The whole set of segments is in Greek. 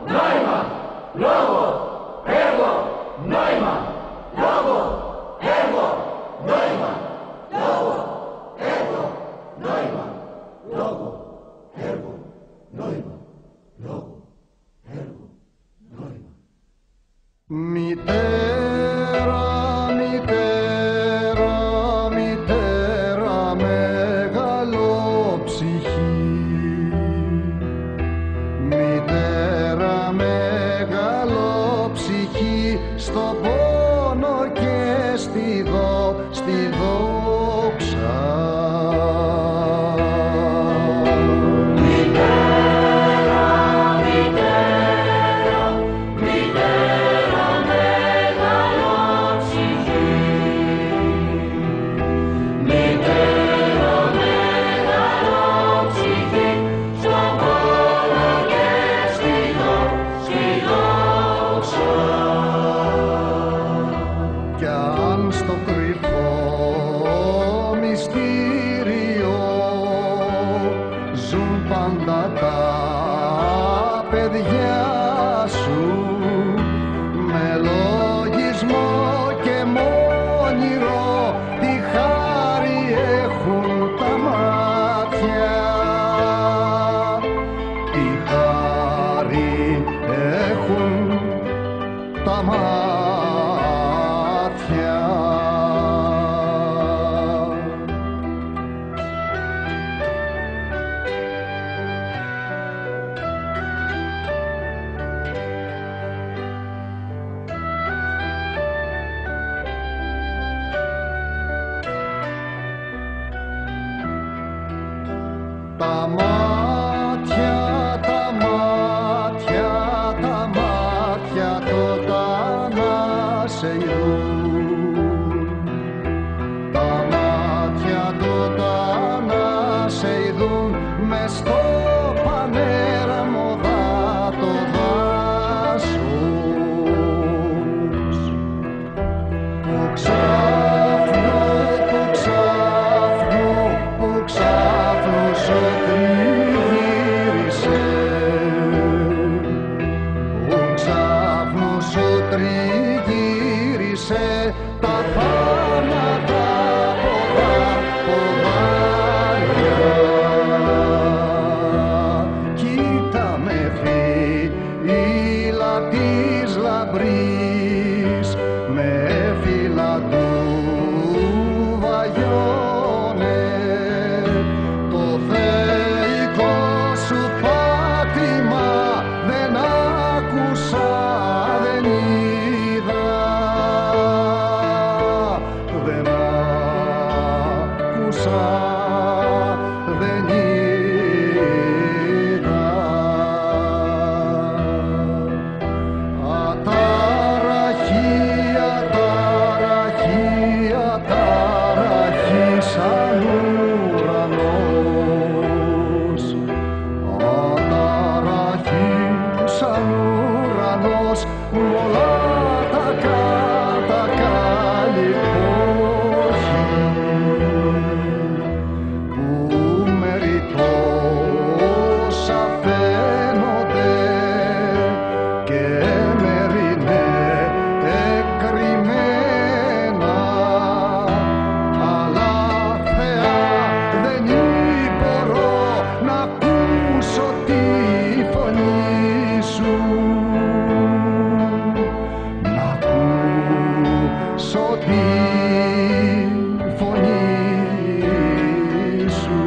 νόημα, λόγο, έργο, νόημα, λόγο, έργο, νόημα, λόγο, έργο, νόημα, λόγο, έργο, νόημα, λόγο, έργο, νόημα. Μητέρα, μητέρα, μητέρα μεγαλόψυχη, μητέρα μεγαλόψυχη, στο πόνο και στη δόξα. Πάντα τα παιδιά σου με λογισμό και μόνιρο τη χάρη έχουν τα μάτια, τη χάρη έχουν τα μάτια. Τα μάτια, τα μάτια, τα μάτια τότε να σε ειδούν. Τα μάτια τότε να σε ειδούν μες στο πανέραμο το δάσος. Που ξάφνου, που ξάφνου, που ξάφνου σου τριγύρισε, που ξάφνου σου τριγύρισε τα θάνατα ποδάρια. Κοίτα με φύλλα της λαμπρής, με φύλλα του βαγιώνε, το θεϊκό σου πάτημα δεν άκουσα, δεν είδα, δεν άκουσα, δεν είδα. Αταραχή, αταραχή, αταραχή σαν ουρανός, αταραχή σαν ουρανός, όλα τα κατακάλλει όχι, που μεριτόσα φαίνονται και μερινέ εκκριμένα, αλλά Θεά δεν μπορώ να ακούσω τη φωνή σου, να ακούσω τη φωνή σου.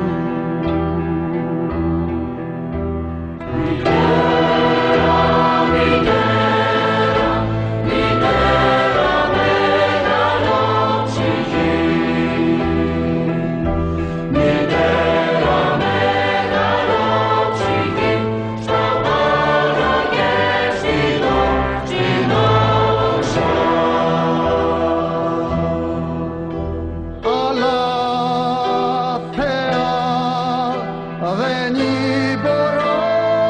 Αλλά Θεά δεν μπορώ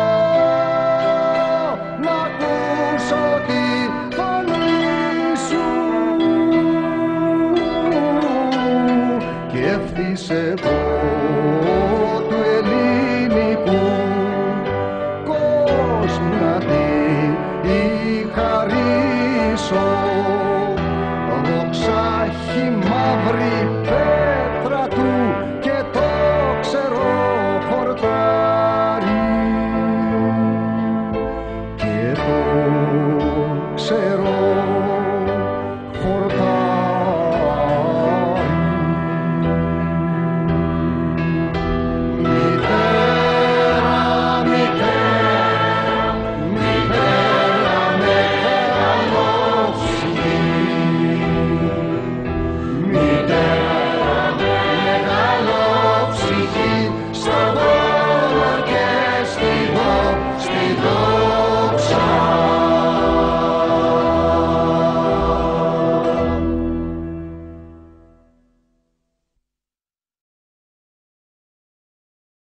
να ακούσω τη φωνή σου, κι ευθύς εγώ του ελληνικού κόσμου να χαρίσω, δόξα χει μαύρη